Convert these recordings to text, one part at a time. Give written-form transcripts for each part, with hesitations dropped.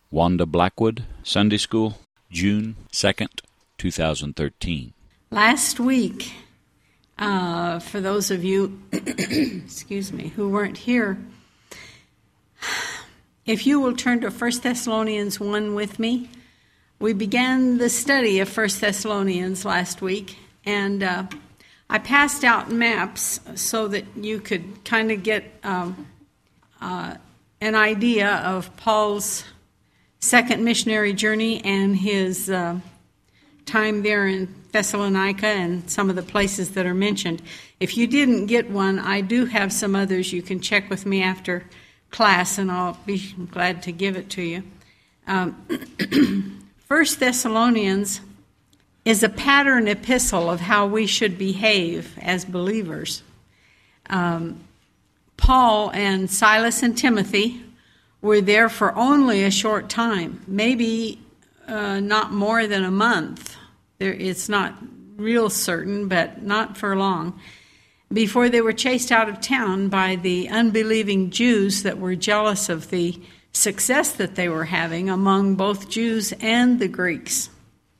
Wanda Blackwood, Sunday School, June 2nd, 2013. Last week, for those of you, excuse me, who weren't here, if you will turn to 1 Thessalonians 1 with me, we began the study of 1 Thessalonians last week, and I passed out maps so that you could kind of get an idea of Paul's second missionary journey and his time there in Thessalonica and some of the places that are mentioned. If you didn't get one, I do have some others. You can check with me after class, and I'll be glad to give it to you. 1 Thessalonians is a pattern epistle of how we should behave as believers. Paul and Silas and Timothy were there for only a short time, maybe not more than a month. It's not real certain, but not for long, before they were chased out of town by the unbelieving Jews that were jealous of the success that they were having among both Jews and the Greeks.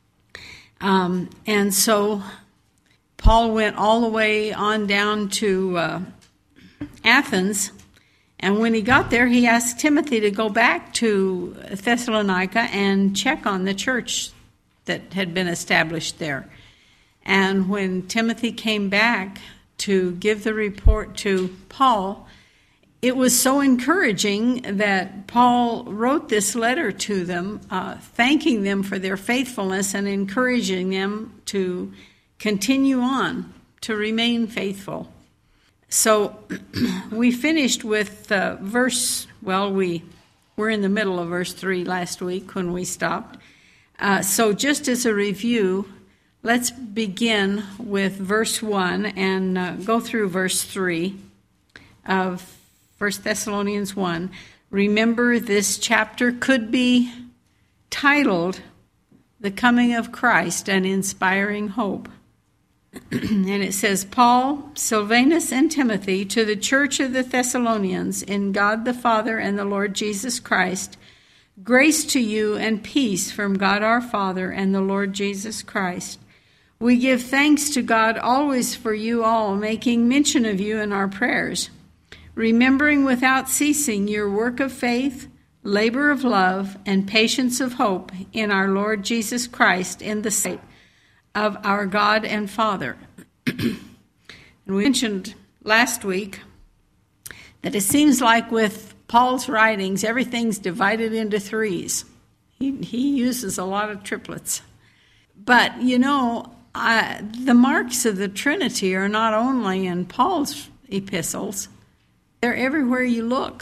And so Paul went all the way on down to Athens, and when he got there, he asked Timothy to go back to Thessalonica and check on the church that had been established there. And when Timothy came back to give the report to Paul, it was so encouraging that Paul wrote this letter to them, thanking them for their faithfulness and encouraging them to continue on, to remain faithful. So we finished with we were in the middle of verse 3 last week when we stopped. So just as a review, let's begin with verse 1 and go through verse 3 of 1 Thessalonians 1. Remember, this chapter could be titled The Coming of Christ, an Inspiring Hope. And it says, Paul, Silvanus, and Timothy, to the church of the Thessalonians, in God the Father and the Lord Jesus Christ, grace to you and peace from God our Father and the Lord Jesus Christ. We give thanks to God always for you all, making mention of you in our prayers, remembering without ceasing your work of faith, labor of love, and patience of hope in our Lord Jesus Christ in the sight of our God and Father. And we mentioned last week that it seems like with Paul's writings, everything's divided into threes. He uses a lot of triplets. But, the marks of the Trinity are not only in Paul's epistles, they're everywhere you look.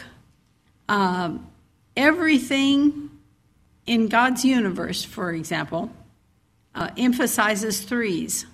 Everything in God's universe, for example, emphasizes threes.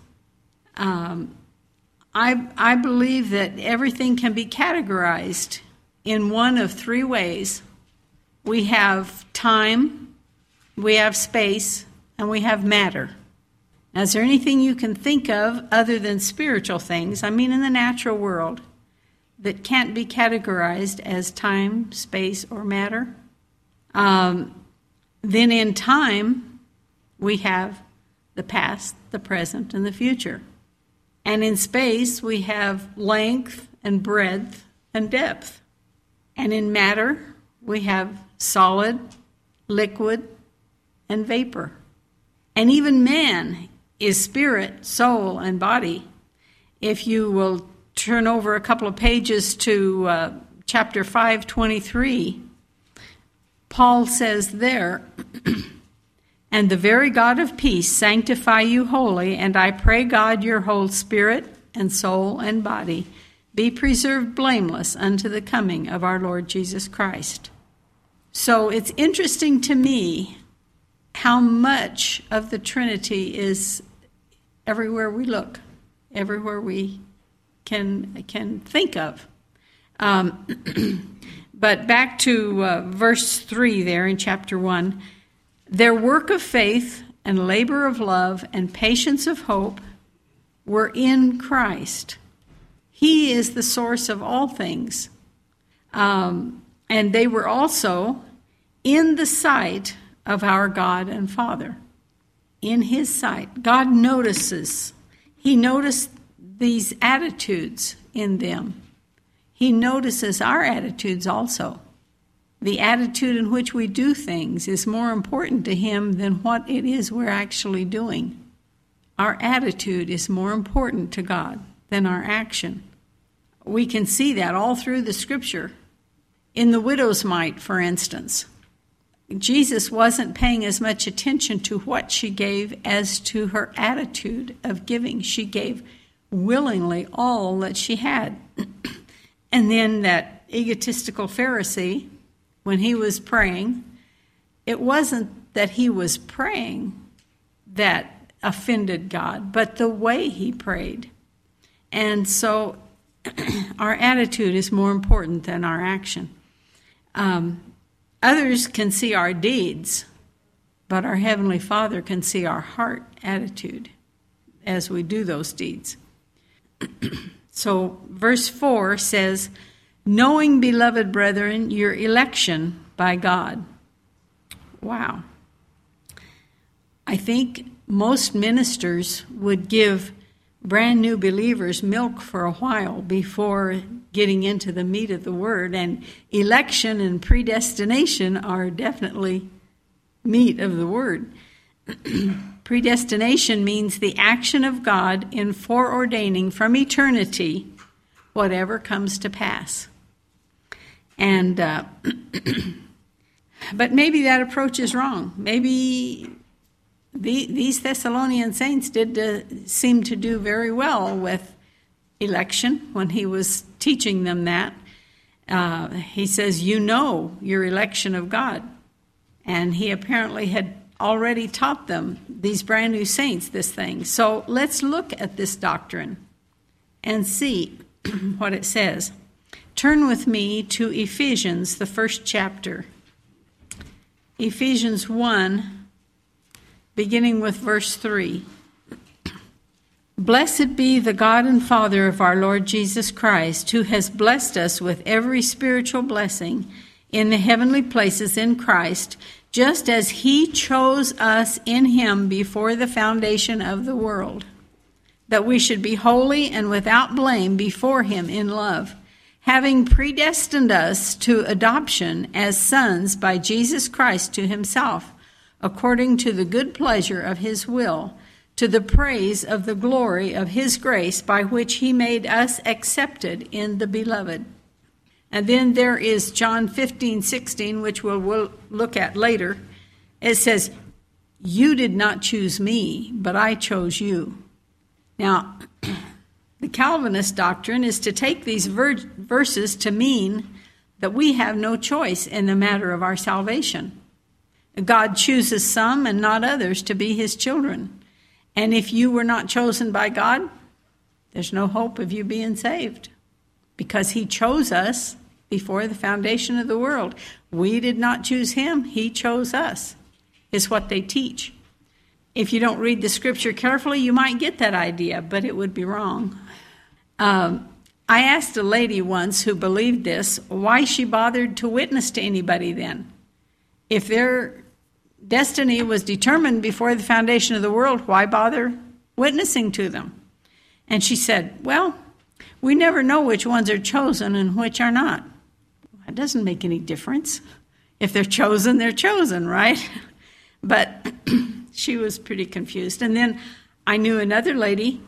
I believe that everything can be categorized in one of three ways. We have time, we have space, and we have matter. Now, is there anything you can think of other than spiritual things, in the natural world, that can't be categorized as time, space, or matter? Then in time, we have the past, the present, and the future. And in space, we have length and breadth and depth. And in matter, we have solid, liquid, and vapor. And even man is spirit, soul, and body. If you will turn over a couple of pages to chapter 5:23, Paul says there, And the very God of peace sanctify you wholly, and I pray God your whole spirit and soul and body be preserved blameless unto the coming of our Lord Jesus Christ. So it's interesting to me how much of the Trinity is everywhere we look, everywhere we can think of. But back to verse 3 there in chapter 1. Their work of faith and labor of love and patience of hope were in Christ. He is the source of all things. And they were also in the sight of our God and Father. In his sight. God notices. He noticed these attitudes in them. He notices our attitudes also. The attitude in which we do things is more important to him than what it is we're actually doing. Our attitude is more important to God than our action. We can see that all through the scripture. In the widow's mite, for instance, Jesus wasn't paying as much attention to what she gave as to her attitude of giving. She gave willingly all that she had. And then that egotistical Pharisee, when he was praying, it wasn't that he was praying that offended God, but the way he prayed. And so our attitude is more important than our action. Others can see our deeds, but our Heavenly Father can see our heart attitude as we do those deeds. So verse 4 says, knowing, beloved brethren, your election by God. Wow. I think most ministers would give brand new believers milk for a while before getting into the meat of the word, and election and predestination are definitely meat of the word. Predestination means the action of God in foreordaining from eternity whatever comes to pass. And but maybe that approach is wrong. Maybe these Thessalonian saints did seem to do very well with election when he was teaching them that. He says, you know your election of God. And he apparently had already taught them, these brand new saints, this thing. So let's look at this doctrine and see what it says. Turn with me to Ephesians, the first chapter. Ephesians 1, beginning with verse 3. Blessed be the God and Father of our Lord Jesus Christ, who has blessed us with every spiritual blessing in the heavenly places in Christ, just as he chose us in him before the foundation of the world, that we should be holy and without blame before him in love, having predestined us to adoption as sons by Jesus Christ to himself, according to the good pleasure of his will, to the praise of the glory of his grace, by which he made us accepted in the beloved. And then there is John 15:16, which we'll look at later. It says, you did not choose me, but I chose you. Now, the Calvinist doctrine is to take these verses to mean that we have no choice in the matter of our salvation. God chooses some and not others to be his children. And if you were not chosen by God, there's no hope of you being saved, because he chose us before the foundation of the world. We did not choose him. He chose us, is what they teach. If you don't read the scripture carefully, you might get that idea, but it would be wrong. I asked a lady once who believed this why she bothered to witness to anybody then. If their destiny was determined before the foundation of the world, why bother witnessing to them? And she said, well, we never know which ones are chosen and which are not. That doesn't make any difference. If they're chosen, right? But she was pretty confused. And then I knew another lady.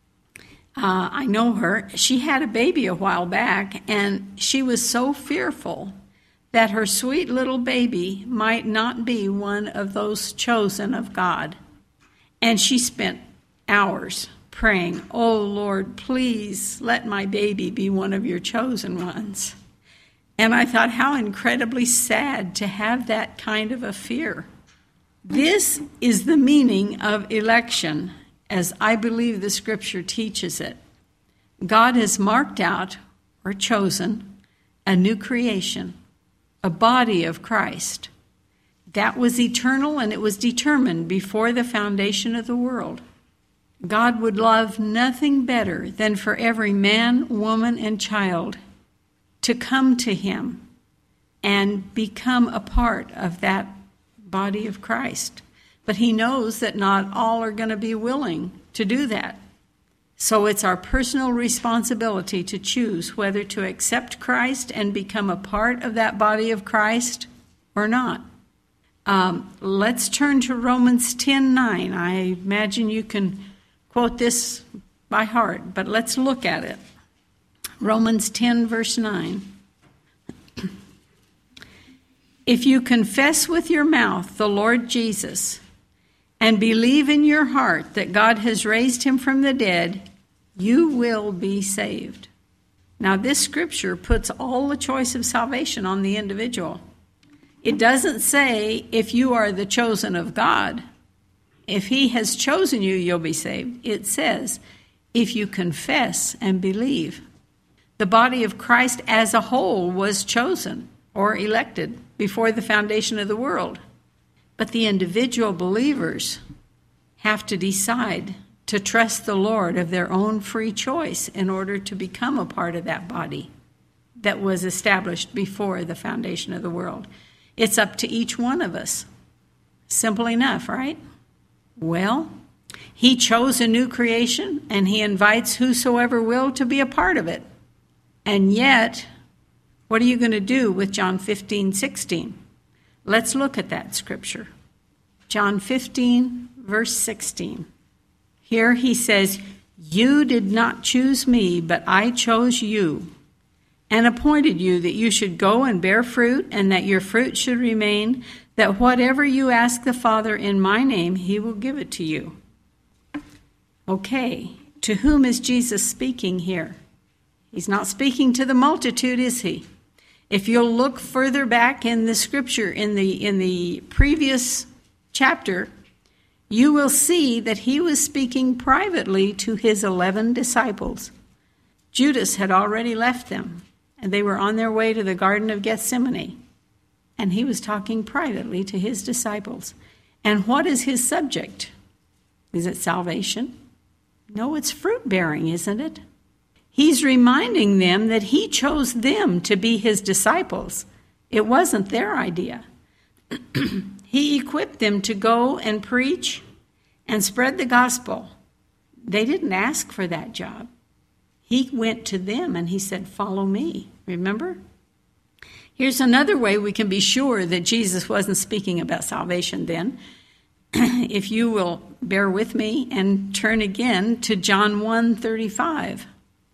I know her. She had a baby a while back, and she was so fearful that her sweet little baby might not be one of those chosen of God. And she spent hours praying, oh, Lord, please let my baby be one of your chosen ones. And I thought, how incredibly sad to have that kind of a fear. This is the meaning of election, as I believe the scripture teaches it. God has marked out or chosen a new creation, a body of Christ. That was eternal, and it was determined before the foundation of the world. God would love nothing better than for every man, woman, and child to come to him and become a part of that body of Christ. But he knows that not all are going to be willing to do that. So it's our personal responsibility to choose whether to accept Christ and become a part of that body of Christ or not. Let's turn to Romans 10:9. I imagine you can quote this by heart, but let's look at it. Romans 10, verse 9. If you confess with your mouth the Lord Jesus and believe in your heart that God has raised him from the dead, you will be saved. Now, this scripture puts all the choice of salvation on the individual. It doesn't say if you are the chosen of God. If he has chosen you, you'll be saved. It says if you confess and believe. The body of Christ as a whole was chosen or elected before the foundation of the world. But the individual believers have to decide to trust the Lord of their own free choice in order to become a part of that body that was established before the foundation of the world. It's up to each one of us. Simple enough, right? Well, he chose a new creation, and he invites whosoever will to be a part of it. And yet, what are you going to do with John 15:16? Let's look at that scripture. John 15, verse 16. Here he says, you did not choose me, but I chose you and appointed you that you should go and bear fruit and that your fruit should remain, that whatever you ask the Father in my name, he will give it to you. Okay, to whom is Jesus speaking here? He's not speaking to the multitude, is he? If you'll look further back in the scripture, in the previous chapter, you will see that he was speaking privately to his 11 disciples. Judas had already left them, and they were on their way to the Garden of Gethsemane. And he was talking privately to his disciples. And what is his subject? Is it salvation? No, it's fruit bearing, isn't it? He's reminding them that he chose them to be his disciples. It wasn't their idea. He equipped them to go and preach and spread the gospel. They didn't ask for that job. He went to them and he said, follow me. Remember? Here's another way we can be sure that Jesus wasn't speaking about salvation then. If you will bear with me and turn again to John 1:35.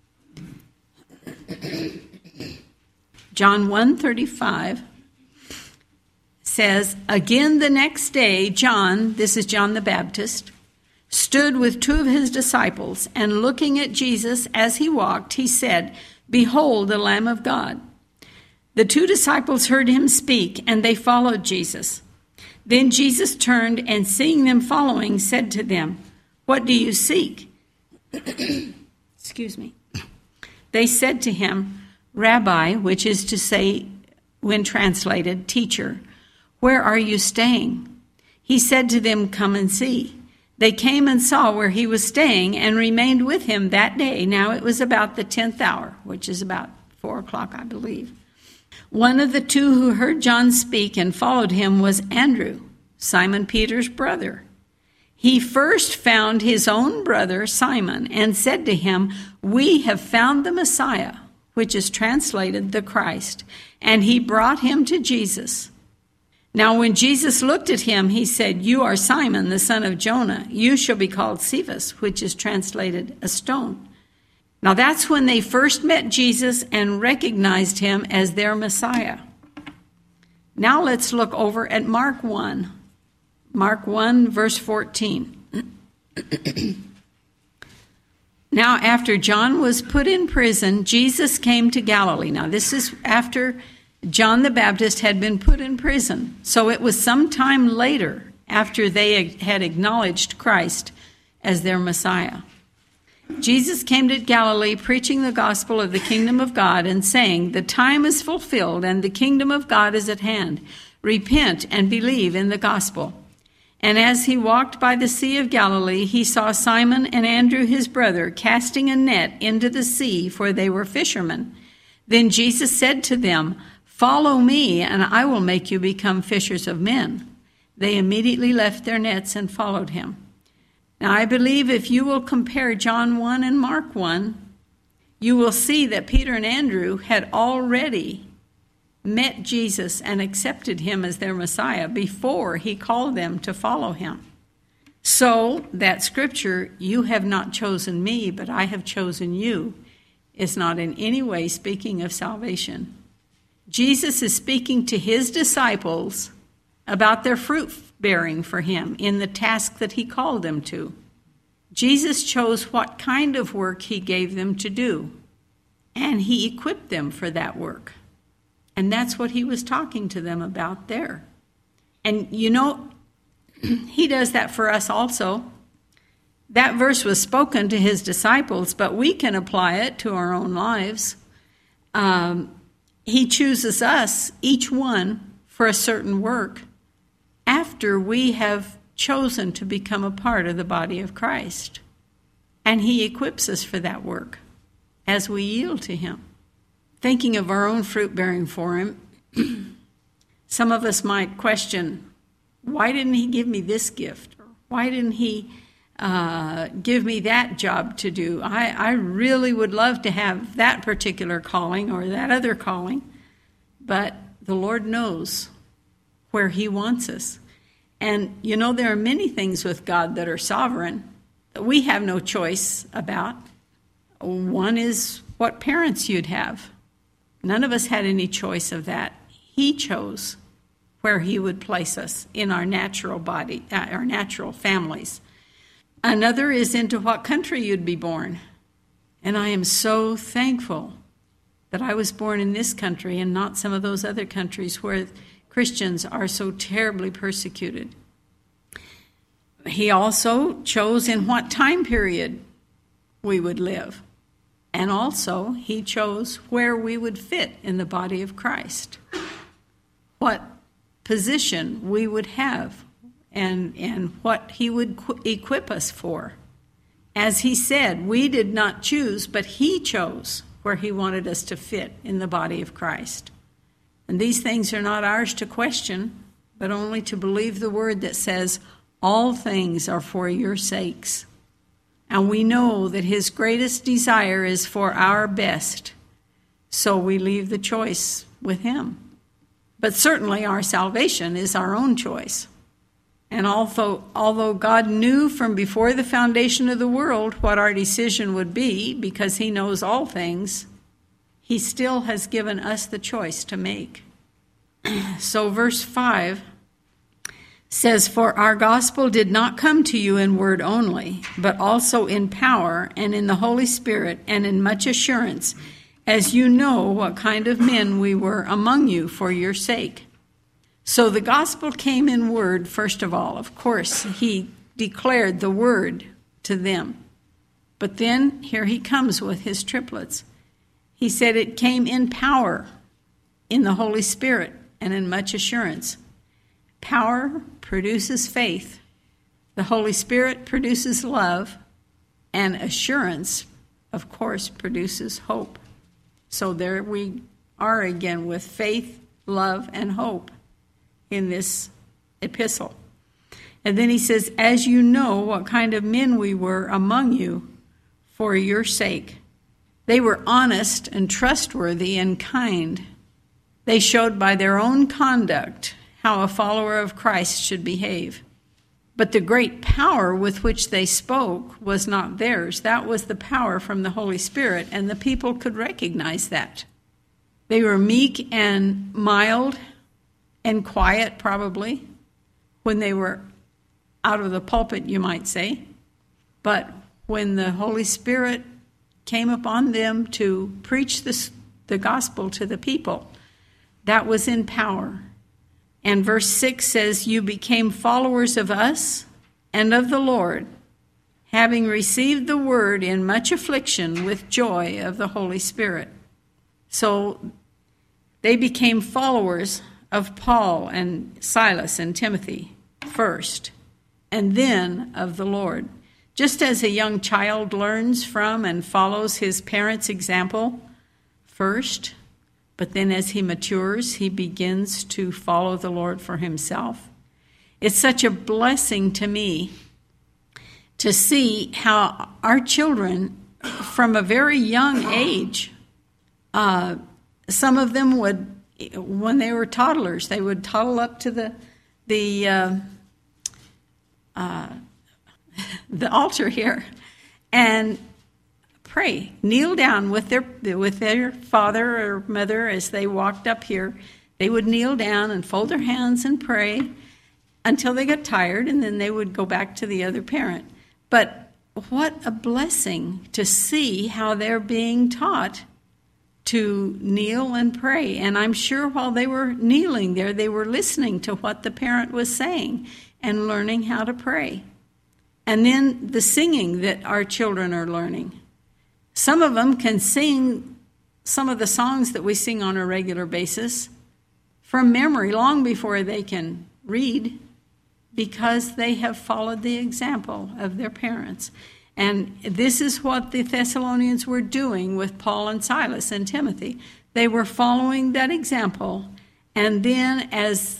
John 1:35 says, again the next day, John, this is John the Baptist, stood with 2 of his disciples, and looking at Jesus as he walked, he said, behold, the Lamb of God. The 2 disciples heard him speak, and they followed Jesus. Then Jesus turned, and seeing them following, said to them, what do you seek? Excuse me. They said to him, Rabbi, which is to say, when translated, teacher, where are you staying? He said to them, come and see. They came and saw where he was staying and remained with him that day. Now it was about the 10th hour, which is about 4 o'clock, I believe. One of the 2 who heard John speak and followed him was Andrew, Simon Peter's brother. He first found his own brother Simon and said to him, we have found the Messiah, which is translated the Christ. And he brought him to Jesus. Now when Jesus looked at him, he said, you are Simon, the son of Jonah. You shall be called Cephas, which is translated a stone. Now that's when they first met Jesus and recognized him as their Messiah. Now let's look over at Mark 1. Mark 1, verse 14. Now after John was put in prison, Jesus came to Galilee. Now this is after John the Baptist had been put in prison. So it was some time later after they had acknowledged Christ as their Messiah. Jesus came to Galilee preaching the gospel of the kingdom of God and saying, the time is fulfilled and the kingdom of God is at hand. Repent and believe in the gospel. And as he walked by the Sea of Galilee, he saw Simon and Andrew his brother casting a net into the sea, for they were fishermen. Then Jesus said to them, "Follow me, and I will make you become fishers of men." They immediately left their nets and followed him. Now, I believe if you will compare John 1 and Mark 1, you will see that Peter and Andrew had already met Jesus and accepted him as their Messiah before he called them to follow him. So that scripture, "You have not chosen me, but I have chosen you," is not in any way speaking of salvation. Jesus is speaking to his disciples about their fruit bearing for him in the task that he called them to. Jesus chose what kind of work he gave them to do, and he equipped them for that work. And that's what he was talking to them about there. And you know, he does that for us also. That verse was spoken to his disciples, but we can apply it to our own lives. He chooses us, each one, for a certain work after we have chosen to become a part of the body of Christ. And he equips us for that work as we yield to him. Thinking of our own fruit bearing for him, some of us might question, why didn't he give me this gift? Or why didn't he give me that job to do? I really would love to have that particular calling or that other calling, but the Lord knows where he wants us. And you know, there are many things with God that are sovereign that we have no choice about. One is what parents you'd have. None of us had any choice of that. He chose where he would place us in our natural body, our natural families. Another is into what country you'd be born. And I am so thankful that I was born in this country and not some of those other countries where Christians are so terribly persecuted. He also chose in what time period we would live. And also, he chose where we would fit in the body of Christ. What position we would have and what he would equip us for. As he said, we did not choose, but he chose where he wanted us to fit in the body of Christ. And these things are not ours to question, but only to believe the word that says, all things are for your sakes. And we know that his greatest desire is for our best. So we leave the choice with him. But certainly our salvation is our own choice. And although God knew from before the foundation of the world what our decision would be, because he knows all things, he still has given us the choice to make. So verse 5 says, "For our gospel did not come to you in word only, but also in power and in the Holy Spirit and in much assurance, as you know what kind of men we were among you for your sake." So the gospel came in word, first of all. Of course, he declared the word to them. But then here he comes with his triplets. He said it came in power, in the Holy Spirit, and in much assurance. Power produces faith. The Holy Spirit produces love. And assurance, of course, produces hope. So there we are again with faith, love, and hope in this epistle. And then he says, as you know what kind of men we were among you for your sake. They were honest and trustworthy and kind. They showed by their own conduct how a follower of Christ should behave. But the great power with which they spoke was not theirs. That was the power from the Holy Spirit, and the people could recognize that. They were meek and mild and quiet, probably, when they were out of the pulpit, you might say. But when the Holy Spirit came upon them to preach the gospel to the people, that was in power. And verse 6 says, you became followers of us and of the Lord, having received the word in much affliction with joy of the Holy Spirit. So they became followers of Paul and Silas and Timothy first, and then of the Lord. Just as a young child learns from and follows his parents' example first, But then as he matures, he begins to follow the Lord for himself. It's such a blessing to me to see how our children, from a very young age, some of them would, when they were toddlers, they would toddle up to the altar here and pray, kneel down with their father or mother as they walked up here. They would kneel down and fold their hands and pray until they got tired, and then they would go back to the other parent. But what a blessing to see how they're being taught to kneel and pray. And I'm sure while they were kneeling there, they were listening to what the parent was saying and learning how to pray. And then the singing that our children are learning. Some of them can sing some of the songs that we sing on a regular basis from memory long before they can read, because they have followed the example of their parents. And this is what the Thessalonians were doing with Paul and Silas and Timothy. They were following that example, and then as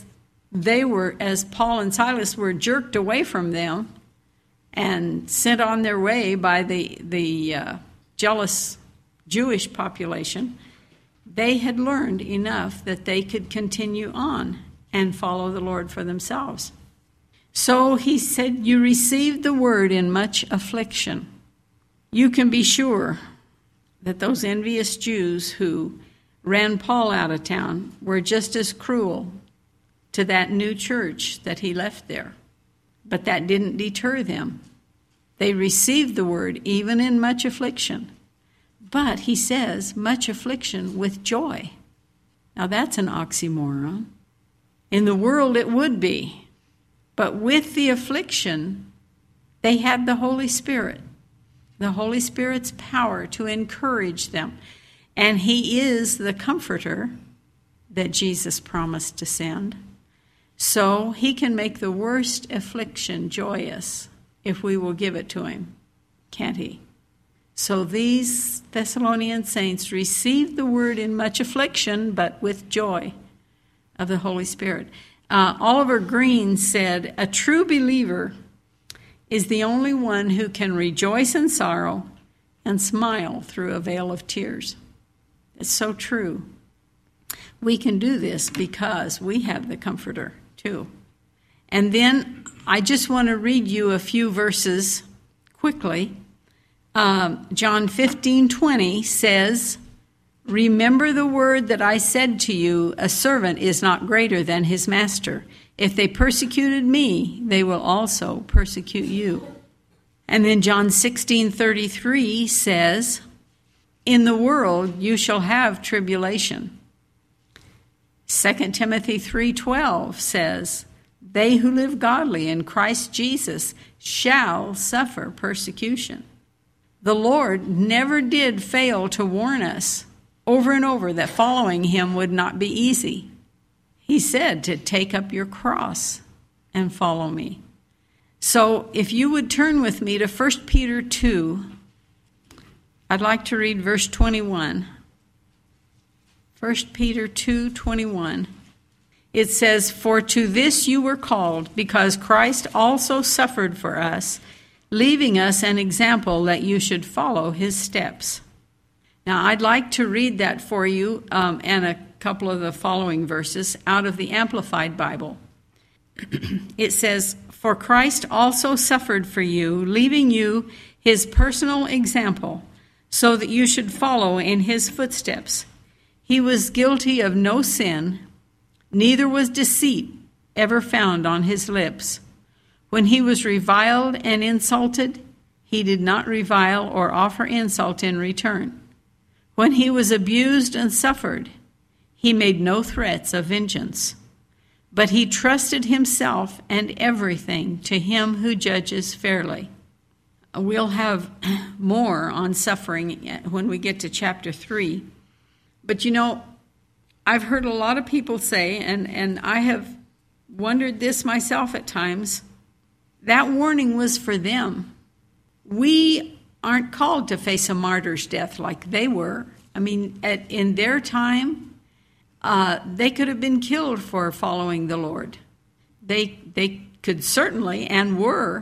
Paul and Silas were jerked away from them and sent on their way by the jealous Jewish population, they had learned enough that they could continue on and follow the Lord for themselves. So he said, you received the word in much affliction. You can be sure that those envious Jews who ran Paul out of town were just as cruel to that new church that he left there. But that didn't deter them. They received the word even in much affliction. But he says, much affliction with joy. Now that's an oxymoron. In the world it would be. But with the affliction, they had the Holy Spirit Spirit's power to encourage them. And he is the comforter that Jesus promised to send. So he can make the worst affliction joyous if we will give it to him, can't he? So these Thessalonian saints received the word in much affliction, but with joy of the Holy Spirit. Oliver Green said, a true believer is the only one who can rejoice in sorrow and smile through a veil of tears. It's so true. We can do this because we have the Comforter too. And then I just want to read you a few verses quickly. John 15:20 says, remember the word that I said to you, a servant is not greater than his master. If they persecuted me, they will also persecute you. And then John 16:33 says, in the world you shall have tribulation. 2 Timothy 3:12 says, they who live godly in Christ Jesus shall suffer persecution. The Lord never did fail to warn us over and over that following him would not be easy. He said to take up your cross and follow me. So if you would turn with me to 1 Peter 2, I'd like to read verse 21. 1 Peter 2:21. It says, for to this you were called, because Christ also suffered for us, leaving us an example that you should follow his steps. Now, I'd like to read that for you and a couple of the following verses out of the Amplified Bible. It says, for Christ also suffered for you, leaving you his personal example, so that you should follow in his footsteps. He was guilty of no sin, neither was deceit ever found on his lips. When he was reviled and insulted, he did not revile or offer insult in return. When he was abused and suffered, he made no threats of vengeance, but he trusted himself and everything to him who judges fairly. We'll have more on suffering when we get to chapter 3. But you know, I've heard a lot of people say, and I have wondered this myself at times, that warning was for them. We aren't called to face a martyr's death like they were. I mean, in their time, They could have been killed for following the Lord. They could certainly and were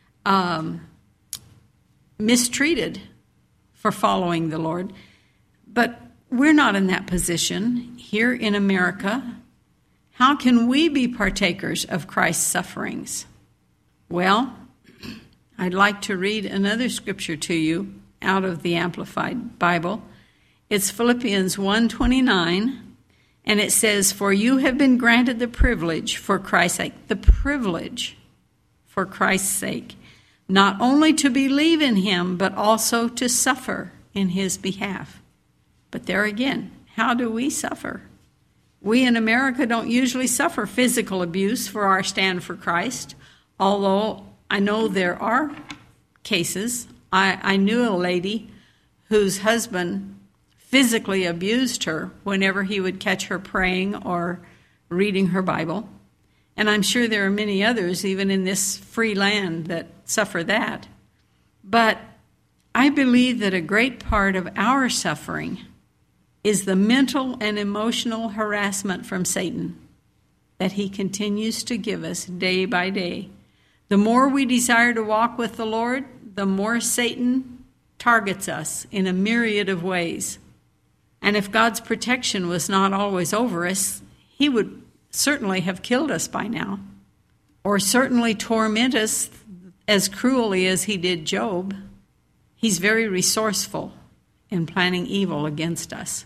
mistreated for following the Lord. But we're not in that position here in America. How can we be partakers of Christ's sufferings? Well, I'd like to read another scripture to you out of the Amplified Bible. It's Philippians 1:29, and it says, "For you have been granted the privilege for Christ's sake," the privilege for Christ's sake, "not only to believe in him, but also to suffer in his behalf." But there again, how do we suffer? We in America don't usually suffer physical abuse for our stand for Christ, although I know there are cases. I knew a lady whose husband physically abused her whenever he would catch her praying or reading her Bible. And I'm sure there are many others, even in this free land, that suffer that. But I believe that a great part of our suffering is the mental and emotional harassment from Satan that he continues to give us day by day. The more we desire to walk with the Lord, the more Satan targets us in a myriad of ways. And if God's protection was not always over us, he would certainly have killed us by now, or certainly torment us as cruelly as he did Job. He's very resourceful in planning evil against us.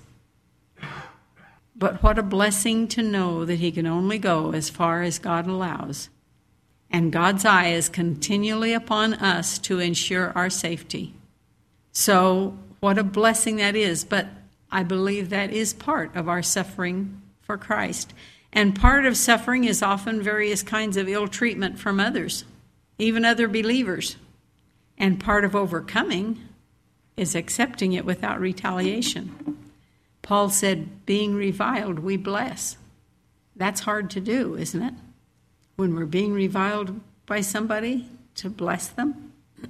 But what a blessing to know that he can only go as far as God allows. And God's eye is continually upon us to ensure our safety. So what a blessing that is. But I believe that is part of our suffering for Christ. And part of suffering is often various kinds of ill treatment from others, even other believers. And part of overcoming is accepting it without retaliation. Paul said, being reviled, we bless. That's hard to do, isn't it? When we're being reviled by somebody, to bless them.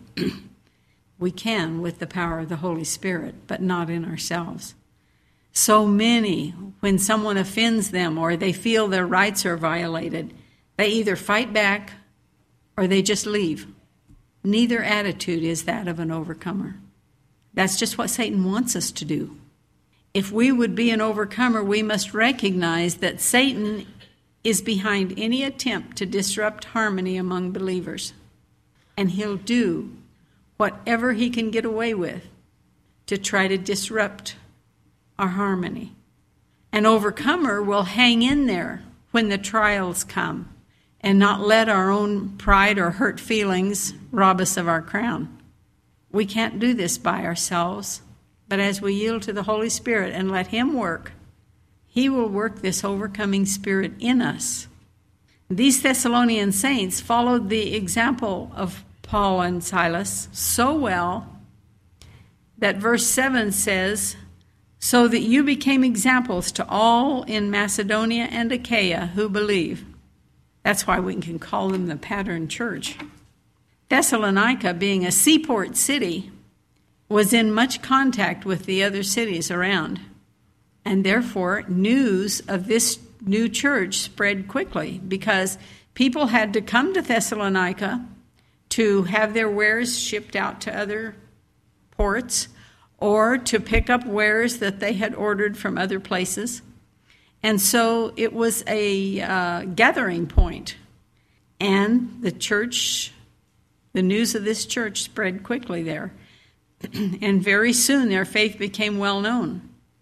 We can with the power of the Holy Spirit, but not in ourselves. So many, when someone offends them or they feel their rights are violated, they either fight back or they just leave. Neither attitude is that of an overcomer. That's just what Satan wants us to do. If we would be an overcomer, we must recognize that Satan is behind any attempt to disrupt harmony among believers. And he'll do whatever he can get away with to try to disrupt our harmony. An overcomer will hang in there when the trials come and not let our own pride or hurt feelings rob us of our crown. We can't do this by ourselves, but as we yield to the Holy Spirit and let him work, he will work this overcoming spirit in us. These Thessalonian saints followed the example of Paul and Silas so well that verse 7 says, "So that you became examples to all in Macedonia and Achaia who believe." That's why we can call them the pattern church. Thessalonica, being a seaport city, was in much contact with the other cities around. And therefore, news of this new church spread quickly because people had to come to Thessalonica to have their wares shipped out to other ports or to pick up wares that they had ordered from other places. And so it was a gathering point. And the church, the news of this church spread quickly there. And very soon their faith became well known.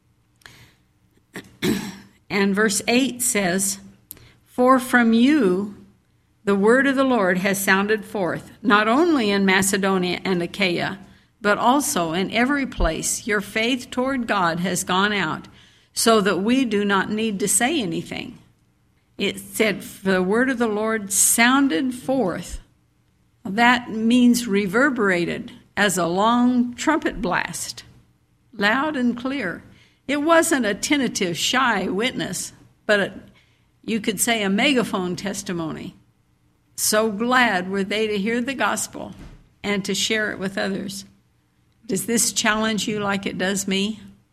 And verse 8 says, "For from you the word of the Lord has sounded forth, not only in Macedonia and Achaia, but also in every place your faith toward God has gone out, so that we do not need to say anything." It said, the word of the Lord sounded forth. That means reverberated as a long trumpet blast, loud and clear. It wasn't a tentative, shy witness, but you could say a megaphone testimony. So glad were they to hear the gospel and to share it with others. Does this challenge you like it does me?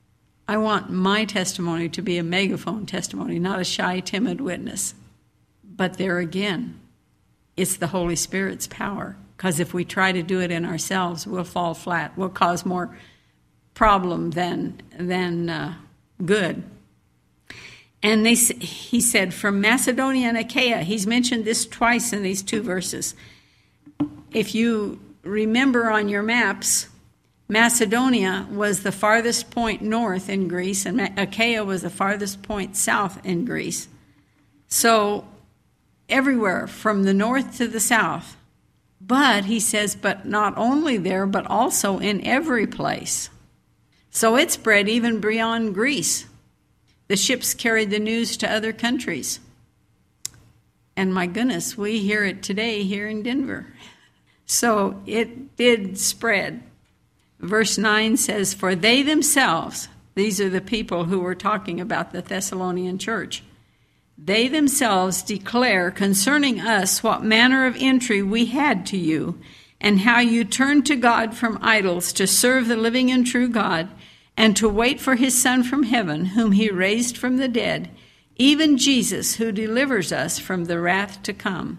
I want my testimony to be a megaphone testimony, not a shy, timid witness. But there again, it's the Holy Spirit's power. Because if we try to do it in ourselves, we'll fall flat. We'll cause more problem than good. And he said, from Macedonia and Achaia, he's mentioned this twice in these two verses. If you remember on your maps, Macedonia was the farthest point north in Greece, and Achaia was the farthest point south in Greece. So everywhere from the north to the south. But he says, but not only there, but also in every place. So it spread even beyond Greece. The ships carried the news to other countries. And my goodness, we hear it today here in Denver. So it did spread. Verse 9 says, for they themselves, these are the people who were talking about the Thessalonian church, they themselves declare concerning us what manner of entry we had to you, and how you turned to God from idols to serve the living and true God, and to wait for his Son from heaven, whom he raised from the dead, even Jesus, who delivers us from the wrath to come.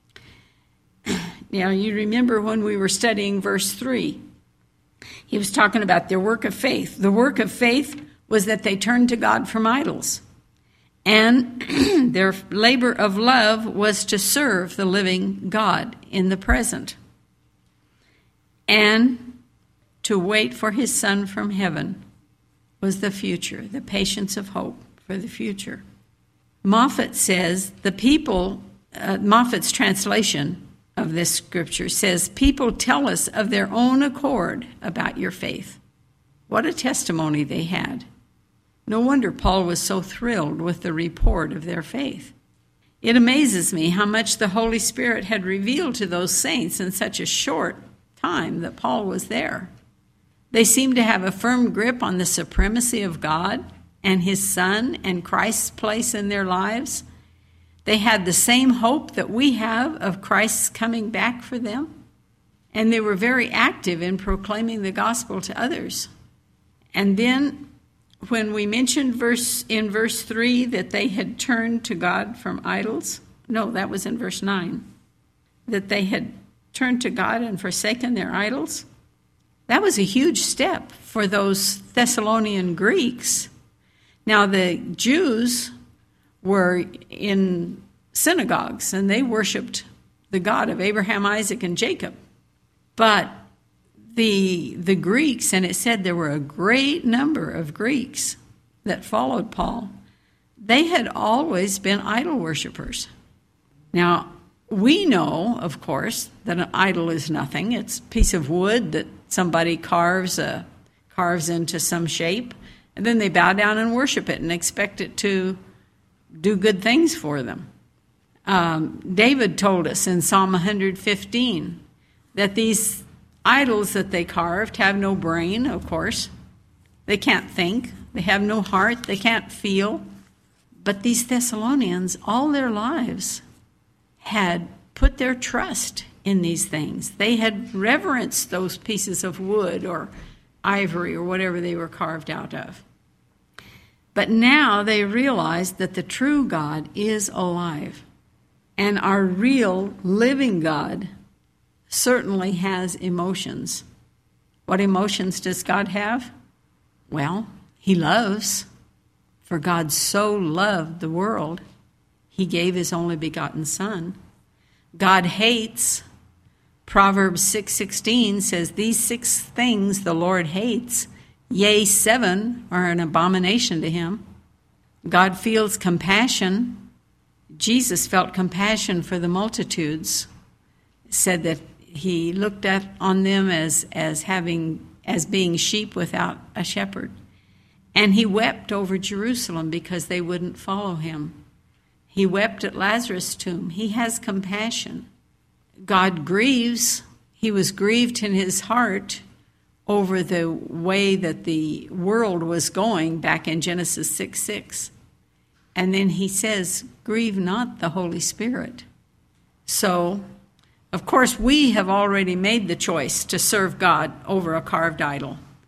Now, you remember when we were studying verse 3, he was talking about their work of faith. The work of faith was that they turned to God from idols. And their labor of love was to serve the living God in the present. And to wait for his Son from heaven was the future, the patience of hope for the future. Moffat says, Moffat's translation of this scripture says, people tell us of their own accord about your faith. What a testimony they had. No wonder Paul was so thrilled with the report of their faith. It amazes me how much the Holy Spirit had revealed to those saints in such a short time that Paul was there. They seemed to have a firm grip on the supremacy of God and his Son and Christ's place in their lives. They had the same hope that we have of Christ's coming back for them. And they were very active in proclaiming the gospel to others. And then when we mentioned in verse 3 that they had turned to God from idols, no, that was in verse 9, that they had turned to God and forsaken their idols, that was a huge step for those Thessalonian Greeks. Now, the Jews were in synagogues, and they worshipped the God of Abraham, Isaac, and Jacob. But the Greeks, and it said there were a great number of Greeks that followed Paul, they had always been idol worshipers. Now, we know, of course, that an idol is nothing. It's a piece of wood that somebody carves into some shape, and then they bow down and worship it and expect it to do good things for them. David told us in Psalm 115 that these idols that they carved have no brain, of course. They can't think. They have no heart. They can't feel. But these Thessalonians, all their lives, had put their trust in these things. They had reverenced those pieces of wood or ivory or whatever they were carved out of. But now they realized that the true God is alive. And our real living God certainly has emotions. What emotions does God have? Well, he loves. For God so loved the world, he gave his only begotten Son. God hates. Proverbs 6:16 says, these 6 things the Lord hates, yea, 7 are an abomination to him. God feels compassion. Jesus felt compassion for the multitudes. Said that he looked on them as being sheep without a shepherd. And he wept over Jerusalem because they wouldn't follow him. He wept at Lazarus' tomb. He has compassion. God grieves. He was grieved in his heart over the way that the world was going back in Genesis 6:6. And then he says, grieve not the Holy Spirit. So, of course, we have already made the choice to serve God over a carved idol.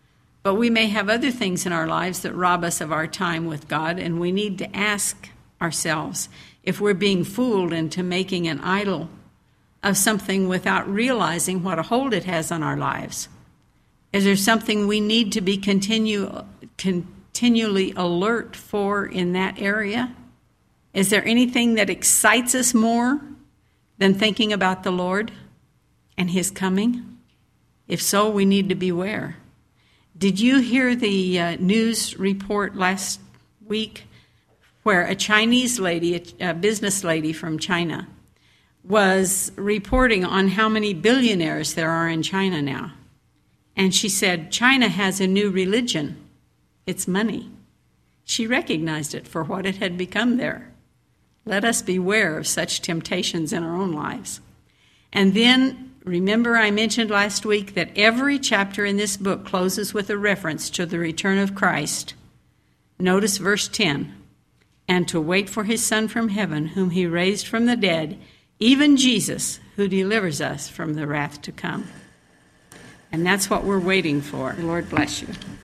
But we may have other things in our lives that rob us of our time with God, and we need to ask ourselves if we're being fooled into making an idol of something without realizing what a hold it has on our lives. Is there something we need to be continually alert for in that area? Is there anything that excites us more than thinking about the Lord and His coming? If so, we need to beware. Did you hear the news report last week where a Chinese lady, a business lady from China, was reporting on how many billionaires there are in China now? And she said, China has a new religion. It's money. She recognized it for what it had become there. Let us beware of such temptations in our own lives. And then, remember I mentioned last week that every chapter in this book closes with a reference to the return of Christ. Notice verse 10. And to wait for His Son from heaven, whom He raised from the dead, even Jesus, who delivers us from the wrath to come. And that's what we're waiting for. The Lord bless you.